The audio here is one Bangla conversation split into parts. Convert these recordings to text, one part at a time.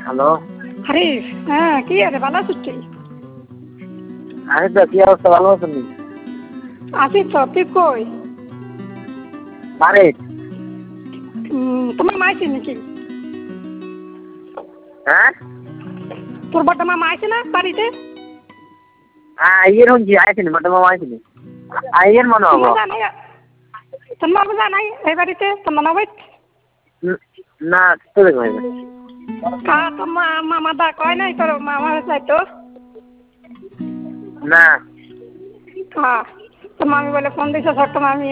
হ্যালো। হারিস, হ্যাঁ কি রে, ভালো আছিস তুই? আমি তো, কি অবস্থা, ভালো আছেন? আছিস তো, তুই কই? বাড়ি। তোমার মা আছে নাকি? হ্যাঁ, তোর বড় মামা আছে না বাড়িতে? আইয়ের হচ্ছে আইছিনি, বড় মামা আইছিনি। আইয়ের মনে হবো। তোর মা জানাই এই বাড়িতে তোর মনে হয় না, তো দেখো তোর মামা দা কয় নাই তোর মামা যাইতো না। হ্যাঁ, তোর মামি বলে ফোন দিছে ছোট্ট মামি।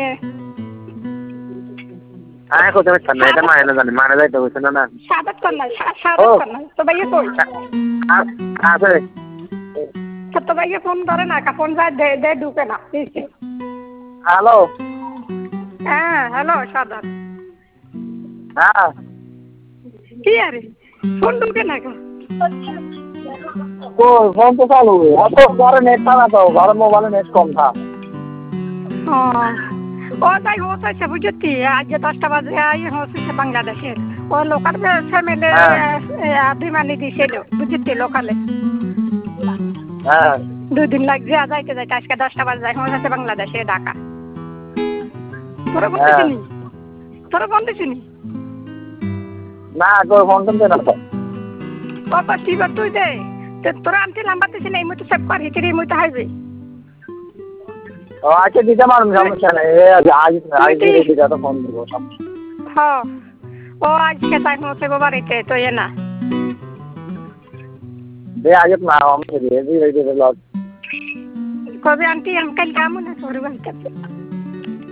আমি কোথাও না, এটা মানে না জানি, মানে যাইতে বলছে না। সাদাত কর নাই, সাদাত কর নাই, তো ভাইয়া কই? আছে। তো ভাইয়া ফোন ধরে না, ফোন যায় দে ঢুকে না। হ্যালো। হ্যাঁ হ্যালো সাদাত। হ্যাঁ, কি আরে ফোন ঢুকে না কেন? ফোন তো চালু है, ঘরে নেট था ना, तो घर मोबाइल नेट कम था। ও তাই হচ্ছে বুঝতি, আজ 10টা বাজে হচ্ছে বাংলাদেশের ও লোকাল ফ্যামিলি বিমানি দিছিল বুঝতি লোকালে। হ্যাঁ, 2 দিন লাগছে যাইতে যাইতে, আজকে 10টা বাজে যাই হচ্ছে বাংলাদেশে ঢাকা। তোরা ফোন দিছিনি? তোরা ফোন দিছিনি? না তোর ফোন তো না তো। বাবা ঠিক তুই দে, তোরা আনতে নাম্বার দিছি না, এই মতো সেভ কর, হিচড়ি এই মতো হাইবে। ও আচ্ছা, দিতে পারুন, সমস্যা নেই। আজ দিতে তো ফোন দিব। হ্যাঁ, ও আজকে তাই হচ্ছে গো বাড়িতে তো না। দে আজ না আমি দিয়ে দিই রে লগ। কবে আন্টি আঙ্কেল কেমন আছে ওর বাড়িতে?